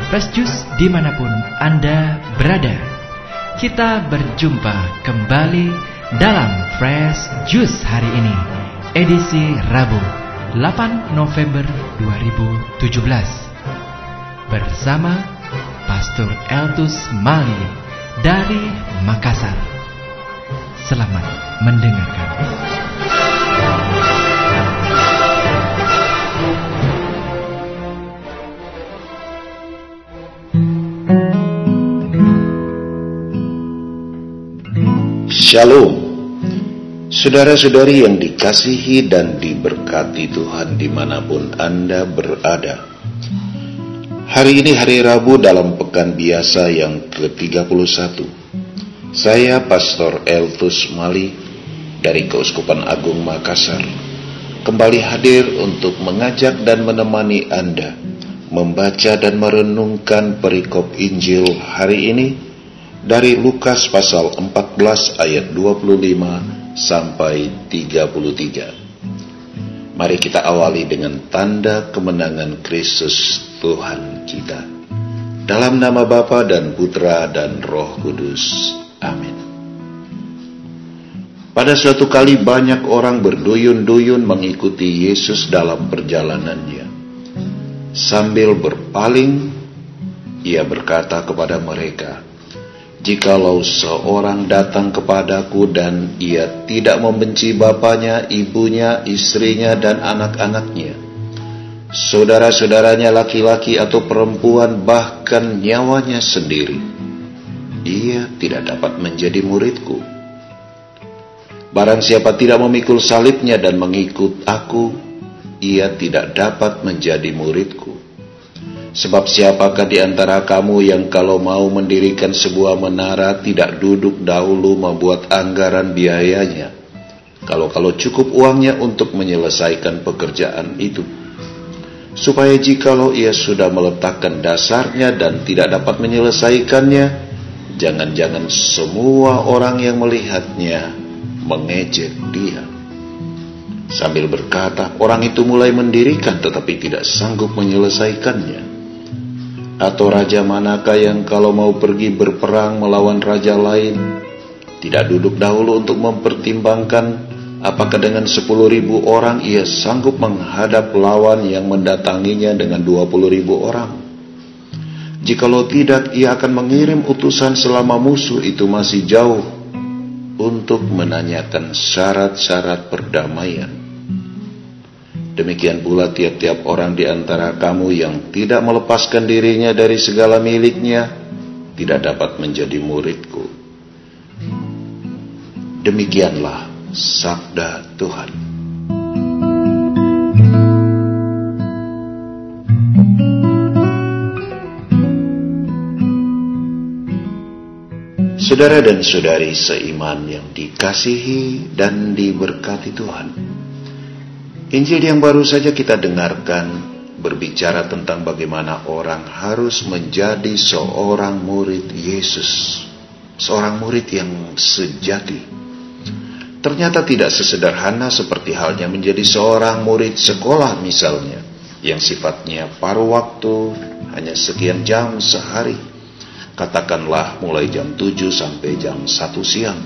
Fresh Juice dimanapun Anda berada. Kita berjumpa kembali dalam Fresh Juice hari ini, edisi Rabu 8 November 2017, bersama Pastor Eltus Mali dari Makassar. Selamat mendengarkan. Shalom, saudara-saudari yang dikasihi dan diberkati Tuhan dimanapun Anda berada. Hari ini hari Rabu dalam pekan biasa yang ke-31. Saya Pastor Eltus Mali dari Keuskupan Agung Makassar kembali hadir untuk mengajak dan menemani Anda membaca dan merenungkan perikop Injil hari ini dari Lukas pasal 14 ayat 25 sampai 33. Mari kita awali dengan tanda kemenangan Kristus Tuhan kita. Dalam nama Bapa dan Putra dan Roh Kudus. Amin. Pada suatu kali banyak orang berduyun-duyun mengikuti Yesus dalam perjalanannya. Sambil berpaling, ia berkata kepada mereka, "Jikalau seorang datang kepadaku dan ia tidak membenci bapanya, ibunya, istrinya, dan anak-anaknya, saudara-saudaranya laki-laki atau perempuan, bahkan nyawanya sendiri, ia tidak dapat menjadi muridku. Barang siapa tidak memikul salibnya dan mengikut aku, ia tidak dapat menjadi muridku. Sebab siapakah di antara kamu yang kalau mau mendirikan sebuah menara tidak duduk dahulu membuat anggaran biayanya, kalau cukup uangnya untuk menyelesaikan pekerjaan itu, supaya jikalau ia sudah meletakkan dasarnya dan tidak dapat menyelesaikannya, jangan-jangan semua orang yang melihatnya mengejek dia." Sambil berkata, orang itu mulai mendirikan tetapi tidak sanggup menyelesaikannya. Atau raja manakah yang kalau mau pergi berperang melawan raja lain, tidak duduk dahulu untuk mempertimbangkan apakah dengan 10.000 orang ia sanggup menghadap lawan yang mendatanginya dengan 20.000 orang? Jikalau tidak, ia akan mengirim utusan selama musuh itu masih jauh untuk menanyakan syarat-syarat perdamaian. Demikian pula tiap-tiap orang di antara kamu yang tidak melepaskan dirinya dari segala miliknya tidak dapat menjadi muridku. Demikianlah sabda Tuhan. Saudara dan saudari seiman yang dikasihi dan diberkati Tuhan, Injil yang baru saja kita dengarkan berbicara tentang bagaimana orang harus menjadi seorang murid Yesus, seorang murid yang sejati. Ternyata tidak sesederhana seperti halnya menjadi seorang murid sekolah misalnya, yang sifatnya paruh waktu, hanya sekian jam sehari, katakanlah mulai jam 7 sampai jam 1 siang.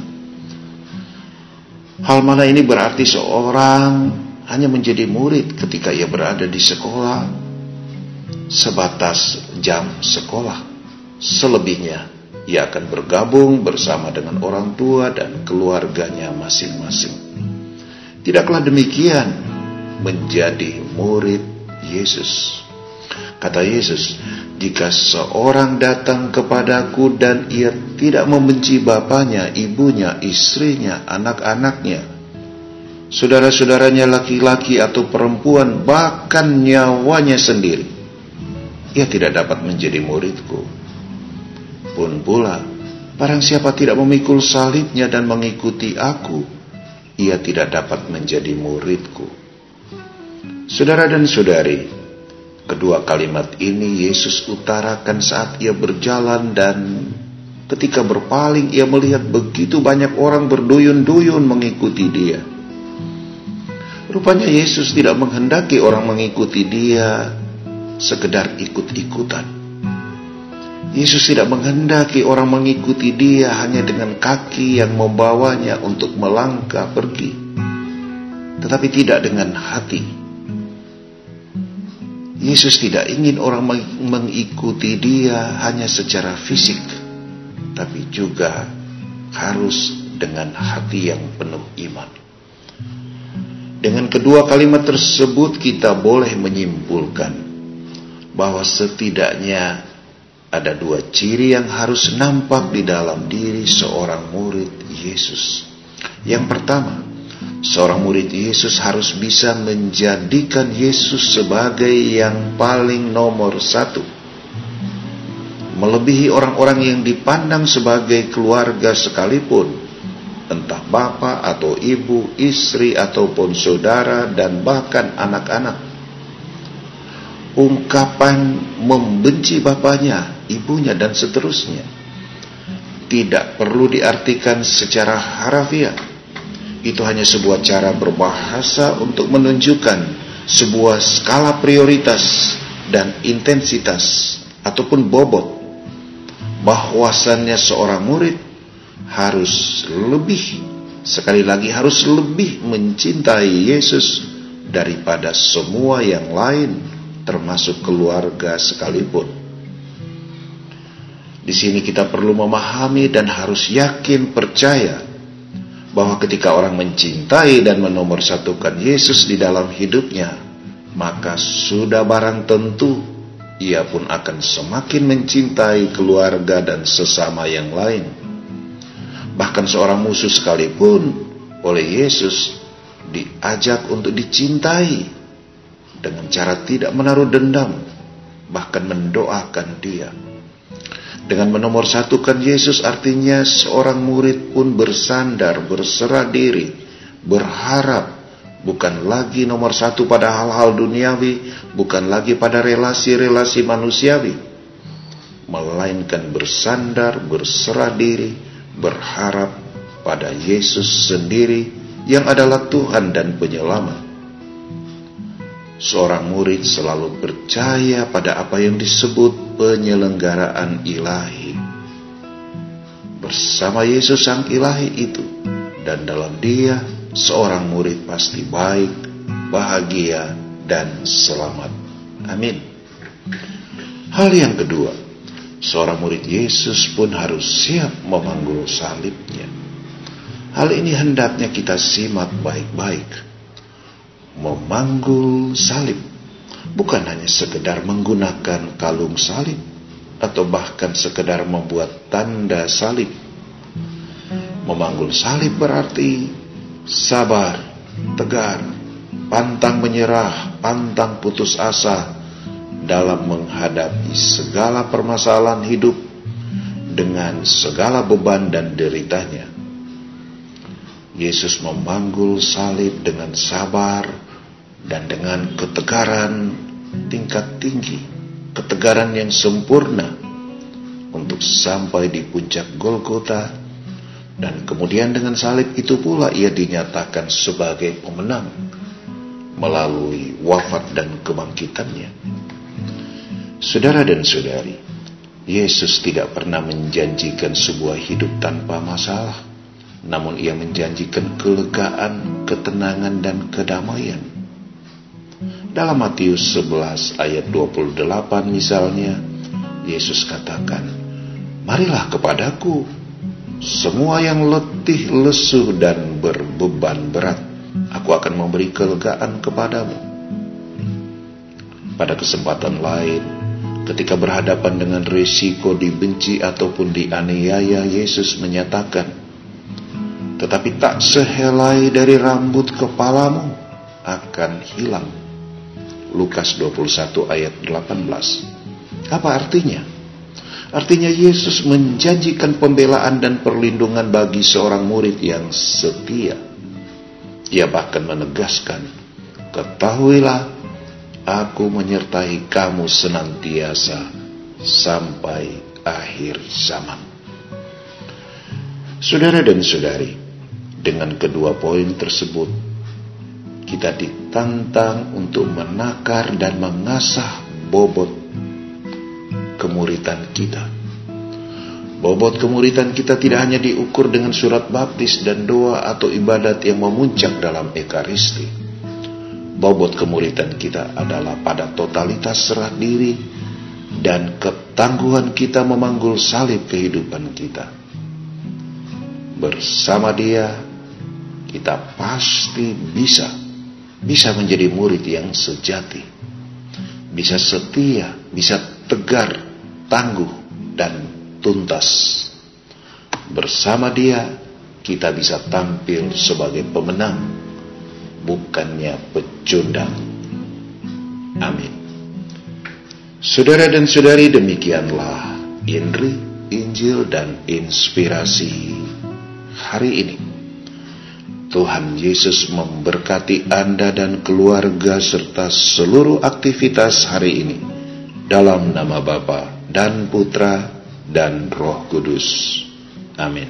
Hal mana ini berarti seorang hanya menjadi murid ketika ia berada di sekolah, sebatas jam sekolah. Selebihnya ia akan bergabung bersama dengan orang tua dan keluarganya masing-masing. Tidaklah demikian menjadi murid Yesus. Kata Yesus, "Jika seorang datang kepadaku dan ia tidak membenci bapanya, ibunya, istrinya, anak-anaknya, saudara-saudaranya laki-laki atau perempuan, bahkan nyawanya sendiri, ia tidak dapat menjadi muridku. Pun pula, barang siapa tidak memikul salibnya dan mengikuti aku, ia tidak dapat menjadi muridku." Saudara dan saudari, kedua kalimat ini Yesus utarakan saat ia berjalan, dan ketika berpaling ia melihat begitu banyak orang berduyun-duyun mengikuti dia. Rupanya Yesus tidak menghendaki orang mengikuti dia sekedar ikut-ikutan, Yesus tidak menghendaki orang mengikuti Dia hanya dengan kaki yang membawanya untuk melangkah pergi, tetapi tidak dengan hati. Yesus tidak ingin orang mengikuti Dia hanya secara fisik, tapi juga harus dengan hati yang penuh iman. Dengan kedua kalimat tersebut kita boleh menyimpulkan bahwa setidaknya ada dua ciri yang harus nampak di dalam diri seorang murid Yesus. Yang pertama, seorang murid Yesus harus bisa menjadikan Yesus sebagai yang paling nomor satu, melebihi orang-orang yang dipandang sebagai keluarga sekalipun, entah bapak atau ibu, istri ataupun saudara, dan bahkan anak-anak. Ungkapan membenci bapaknya, ibunya, dan seterusnya tidak perlu diartikan secara harafiah. Itu hanya sebuah cara berbahasa untuk menunjukkan sebuah skala prioritas dan intensitas ataupun bobot, bahwasannya seorang murid harus lebih, sekali lagi harus lebih mencintai Yesus daripada semua yang lain, termasuk keluarga sekalipun. Di sini kita perlu memahami dan harus yakin percaya bahwa ketika orang mencintai dan menomorsatukan Yesus di dalam hidupnya, maka sudah barang tentu ia pun akan semakin mencintai keluarga dan sesama yang lain. Bahkan seorang musuh sekalipun oleh Yesus diajak untuk dicintai dengan cara tidak menaruh dendam, bahkan mendoakan dia. Dengan menomorsatukan Yesus artinya seorang murid pun bersandar, berserah diri, berharap bukan lagi nomor satu pada hal-hal duniawi, bukan lagi pada relasi-relasi manusiawi, melainkan bersandar, berserah diri, berharap pada Yesus sendiri yang adalah Tuhan dan Penyelamat. Seorang murid selalu percaya pada apa yang disebut penyelenggaraan ilahi bersama Yesus Sang Ilahi itu, dan dalam Dia seorang murid pasti baik, bahagia, dan selamat. Amin. Hal yang kedua, seorang murid Yesus pun harus siap memanggul salibnya. Hal ini hendaknya kita simak baik-baik. Memanggul salib bukan hanya sekedar menggunakan kalung salib atau bahkan sekedar membuat tanda salib. Memanggul salib berarti sabar, tegar, pantang menyerah, pantang putus asa dalam menghadapi segala permasalahan hidup dengan segala beban dan deritanya. Yesus memanggul salib dengan sabar dan dengan ketegaran tingkat tinggi, ketegaran yang sempurna untuk sampai di puncak Golgota, dan kemudian dengan salib itu pula ia dinyatakan sebagai pemenang melalui wafat dan kebangkitannya. Saudara dan saudari, Yesus tidak pernah menjanjikan sebuah hidup tanpa masalah. Namun ia menjanjikan kelegaan, ketenangan, dan kedamaian. Dalam Matius 11 ayat 28 misalnya, Yesus katakan, "Marilah kepadaku, semua yang letih, lesu, dan berbeban berat, aku akan memberi kelegaan kepadamu." Pada kesempatan lain, ketika berhadapan dengan risiko dibenci ataupun dianiaya, Yesus menyatakan, "Tetapi tak sehelai dari rambut kepalamu akan hilang." Lukas 21 ayat 18. Apa artinya? Artinya Yesus menjanjikan pembelaan dan perlindungan bagi seorang murid yang setia. Ia bahkan menegaskan, "Ketahuilah, aku menyertai kamu senantiasa sampai akhir zaman." Saudara dan saudari, dengan kedua poin tersebut, kita ditantang untuk menakar dan mengasah bobot kemuridan kita. Bobot kemuridan kita tidak hanya diukur dengan surat baptis dan doa atau ibadat yang memuncak dalam ekaristi. Bobot kemuridan kita adalah pada totalitas serah diri dan ketangguhan kita memanggul salib kehidupan kita. Bersama Dia, kita pasti bisa menjadi murid yang sejati, bisa setia, bisa tegar, tangguh, dan tuntas. Bersama Dia, kita bisa tampil sebagai pemenang, bukannya pecundang. Amin. Saudara dan saudari, demikianlah Injil dan inspirasi hari ini. Tuhan Yesus memberkati Anda dan keluarga serta seluruh aktivitas hari ini. Dalam nama Bapa dan Putra dan Roh Kudus. Amin.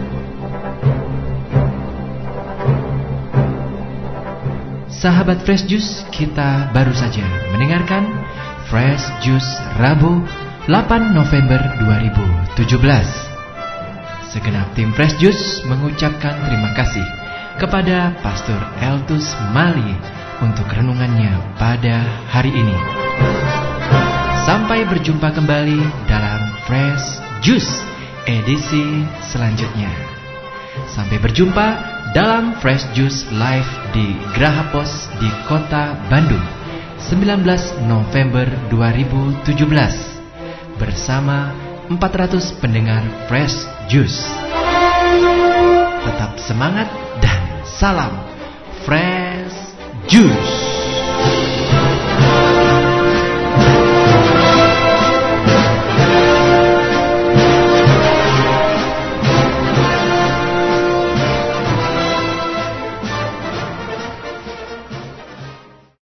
Sahabat Fresh Juice, kita baru saja mendengarkan Fresh Juice Rabu 8 November 2017. Segenap tim Fresh Juice mengucapkan terima kasih kepada Pastor Eltus Mali untuk renungannya pada hari ini. Sampai berjumpa kembali dalam Fresh Juice edisi selanjutnya. Sampai berjumpa dalam Fresh Juice Live di Graha Pos di Kota Bandung 19 November 2017 bersama 400 pendengar Fresh Juice. Tetap semangat dan salam Fresh